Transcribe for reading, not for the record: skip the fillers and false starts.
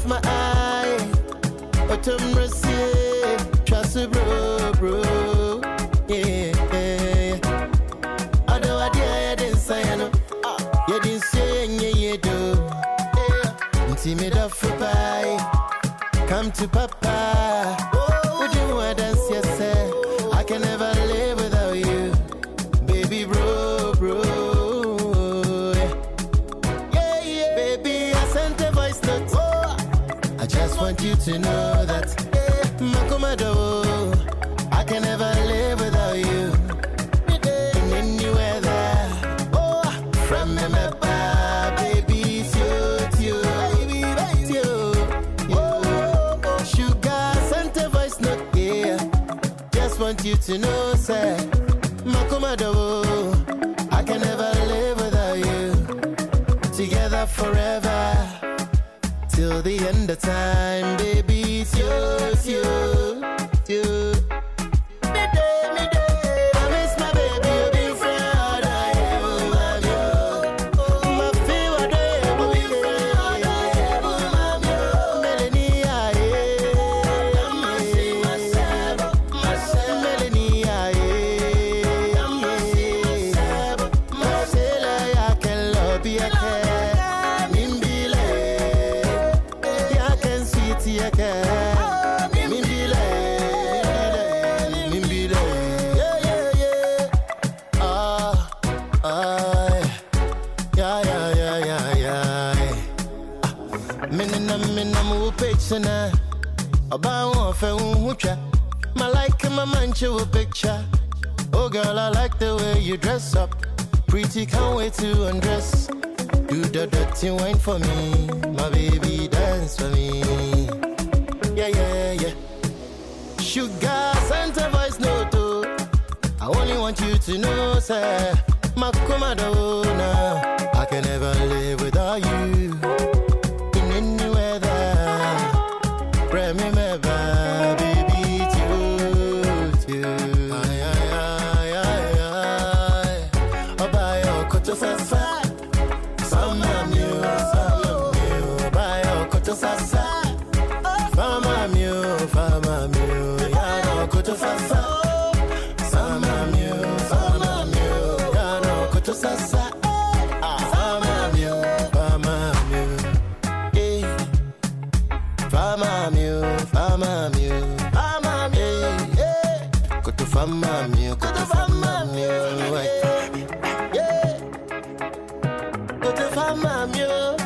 of my eye. Otumrasi, trust bro. Yeah. Although I didn't say no, you didn't say you do. Intimate for pie, come to Papa. Would you want dance? Yes, sir. I can never live without you, baby bro. Yeah. Baby, I sent a voice note. I just want you to know that, Makomado, I can never live without you. In any weather, from me, baby, it's you. Sugar, sent a voice note, yeah. Just want you to know, sir, Makomado, I can never live without you. Together forever, till the end of time, baby, it's you. I miss my baby, you be friend. My feel my like my man show a picture. Oh girl, I like the way you dress up. Pretty, can't wait to undress. Do the dirty wine for me, my baby, dance for me. Yeah. Sugar, Santa voice note. I only want you to know, sir, Makomadona, I can never live without you. In any weather, remember, baby, it's you. Oh, buy your koto sasa, sama mu, buy your koto sasa, fama mu, ya no koto sasa, sama mu, ya no koto sasa, fama mu, yeah. Fama mu, yeah. Koto fama mu, yeah. Koto fama mu.